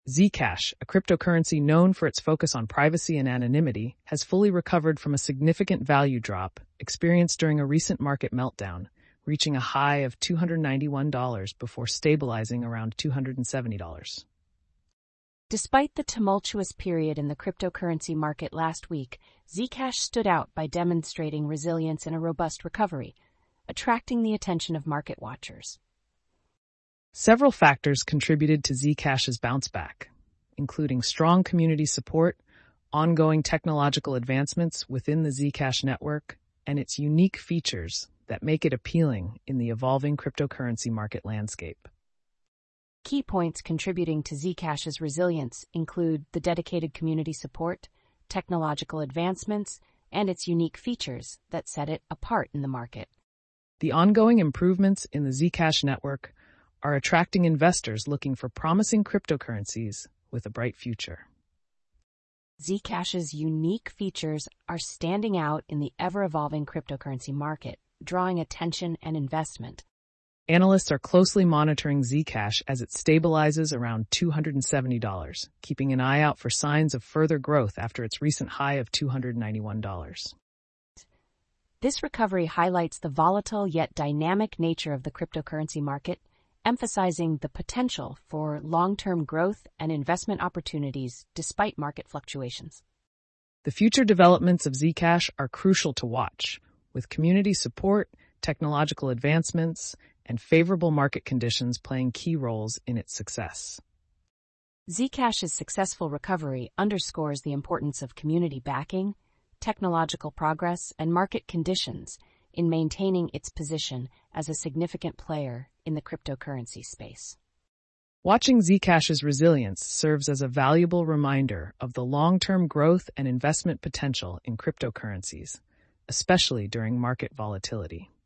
Zcash, a cryptocurrency known for its focus on privacy and anonymity, has fully recovered from a significant value drop experienced during a recent market meltdown, reaching a high of $291 before stabilizing around $270. Despite the tumultuous period in the cryptocurrency market last week, Zcash stood out by demonstrating resilience in a robust recovery, attracting the attention of market watchers. Several factors contributed to Zcash's bounce back, including strong community support, ongoing technological advancements within the Zcash network, and its unique features that make it appealing in the evolving cryptocurrency market landscape. Key points contributing to Zcash's resilience include the dedicated community support, technological advancements, and its unique features that set it apart in the market. The ongoing improvements in the Zcash network are attracting investors looking for promising cryptocurrencies with a bright future. Zcash's unique features are standing out in the ever-evolving cryptocurrency market, drawing attention and investment. Analysts are closely monitoring Zcash as it stabilizes around $270, keeping an eye out for signs of further growth after its recent high of $291. This recovery highlights the volatile yet dynamic nature of the cryptocurrency market, emphasizing the potential for long-term growth and investment opportunities despite market fluctuations. The future developments of Zcash are crucial to watch, with community support, technological advancements, and favorable market conditions playing key roles in its success. Zcash's successful recovery underscores the importance of community backing, technological progress, and market conditions in maintaining its position as a significant player in the cryptocurrency space. Watching Zcash's resilience serves as a valuable reminder of the long-term growth and investment potential in cryptocurrencies, especially during market volatility.